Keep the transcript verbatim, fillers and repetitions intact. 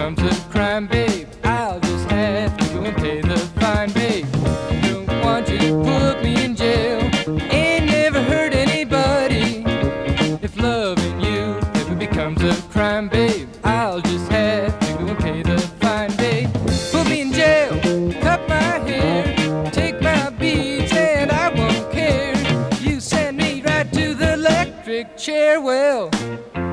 becomes a crime, babe, I'll just have to go and pay the fine, babe. Don't want you to put me in jail. Ain't never hurt anybody. If loving you ever becomes a crime, babe, I'll just have to go and pay the fine, babe. Put me in jail, cut my hair, take my beads, and I won't care. You send me right to the electric chair. Well,